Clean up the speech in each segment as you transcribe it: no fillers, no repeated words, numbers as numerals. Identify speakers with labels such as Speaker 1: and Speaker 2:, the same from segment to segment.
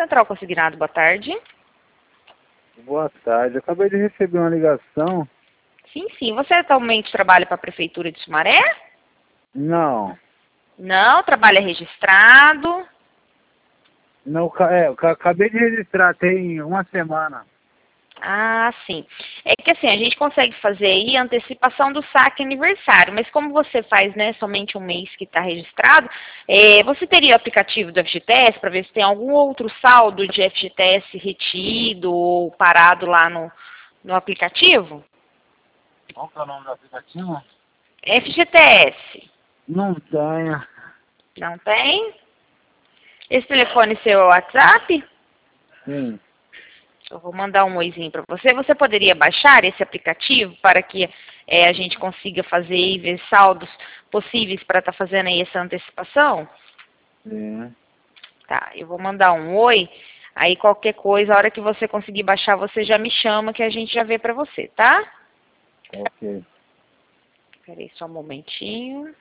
Speaker 1: Central Consignado, boa tarde.
Speaker 2: Boa tarde, eu acabei de receber uma ligação.
Speaker 1: Sim, sim. Você atualmente trabalha para a Prefeitura de Sumaré?
Speaker 2: Não,
Speaker 1: Não, trabalha registrado.
Speaker 2: não, eu acabei de registrar, tem uma semana.
Speaker 1: Ah, sim. É que assim, a gente consegue fazer aí a antecipação do saque aniversário, mas como você faz, né, somente um mês que está registrado, você teria o aplicativo do FGTS para ver se tem algum outro saldo de FGTS retido ou parado lá no aplicativo?
Speaker 2: Qual que é o nome do aplicativo?
Speaker 1: FGTS.
Speaker 2: Não tenho.
Speaker 1: Não tem? Esse telefone seu é o WhatsApp?
Speaker 2: Sim,
Speaker 1: Eu vou mandar um oizinho para você. Você poderia baixar esse aplicativo para que a gente consiga fazer e ver saldos possíveis para estar fazendo aí essa antecipação?
Speaker 2: sim,
Speaker 1: Tá, eu vou mandar um oi. Aí qualquer coisa, a hora que você conseguir baixar, você já me chama que a gente já vê para você, tá?
Speaker 2: ok.
Speaker 1: Espera aí só um momentinho.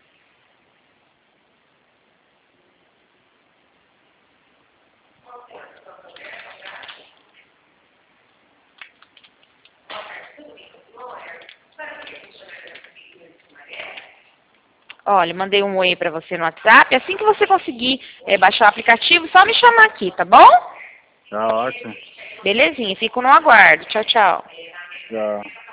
Speaker 1: Olha, mandei um oi para você no WhatsApp. Assim que você conseguir baixar o aplicativo, só me chamar aqui, tá bom?
Speaker 2: Tá ótimo.
Speaker 1: Belezinha, fico no aguardo. Tchau, tchau.
Speaker 2: Tchau.